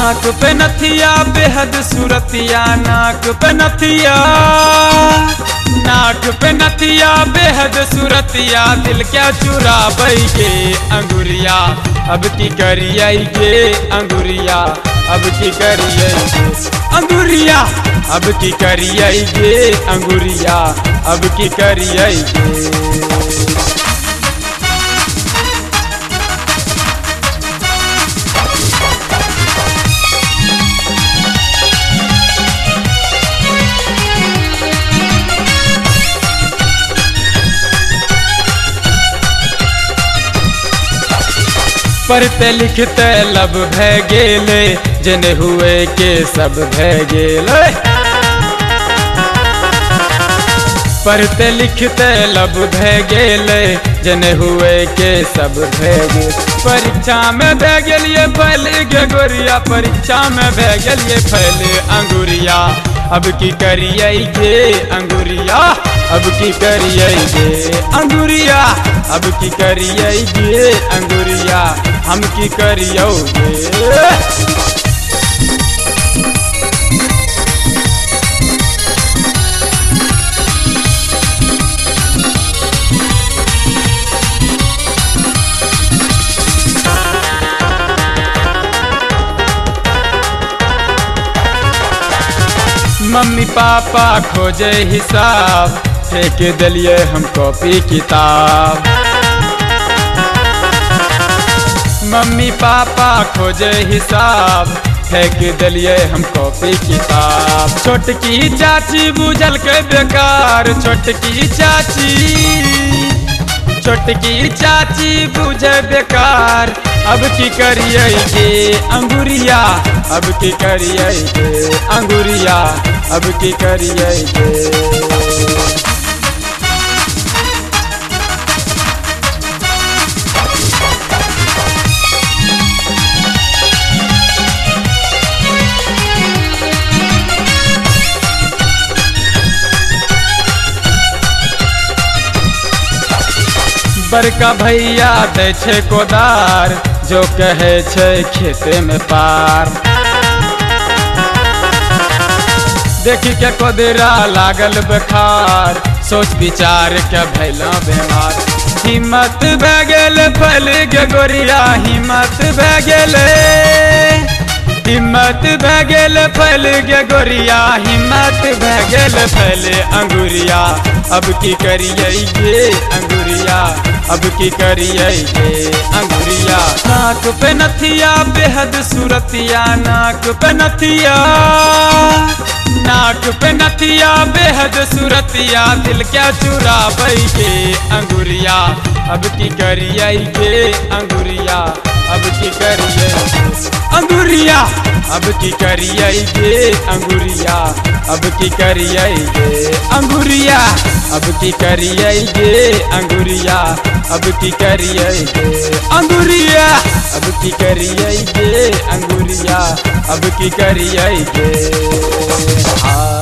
नाक पे नथिया बेहद सूरतिया, नाक पे नथिया, नाक पे नथिया बेहद सूरतिया, दिल क्या चुरा के अंगुरिया, अब की करिए गे अंगुरिया, अब की करिए अंगुरिया, अब की करिए गे अंगुरिया, अब की करिए गे। पढ़ते लिखते लब भै गेले, जने हुए के सब भै गेले। पढ़ते लिखते लब भै गेले, जने हुए के सब भै गेले। परीक्षा में भै गेलिए फैल गे गोरिया, परीक्षा में भै गेलिए फैल अंगुरिया, अब की करिए गे अंगुरिया, अब की करिए गे अंगुरिया, अब की करिए गे अंगुरिया, हम की करियो गे। मम्मी पापा खोजे हिसाब, फेंक दिलिए हम कॉपी किताब। मम्मी पापा खोजे हिसाब, फेंक दिलिए हम कॉपी किताब। छोटकी चाची बुझल के बेकार, छोटकी चाची, छोटकी चाची बुझे बेकार, अब की करिए गे अंगुरिया, अब की करिए गे अंगुरिया, अब की करिए गे। बड़का भैया दै छे कोदार, जो कहे छे खेते में पार। देखी के कोदरा लागल बखार, सोच विचार के भैला बीमार। हिम्मत भै गेल फैल गे गोरिया, हिम्मत भै गेल, हिम्मत भै गेल फैल गे गोरिया, हिम्मत भै गेल फैल अंगुरिया, अब की करिए गे अंगुरिया, अब की करिए गे अंगुरिया। नाक पे नथिया बेहद सूरतिया, नाक पे नथिया, नाक पे नथिया बेहद सूरतिया, दिल क्या चुरा के अंगुरिया, अब की करिए गे अंगुरिया, अब की करिए अंगुरिया, अब की करिए गे अंगुरिया, अब की करिए गे अंगुरिया, अब की करिए गे अंगुरिया, अब की करिए गे अंगुरिया, अब की करिए गे अंगुरिया, अब की करिए गे।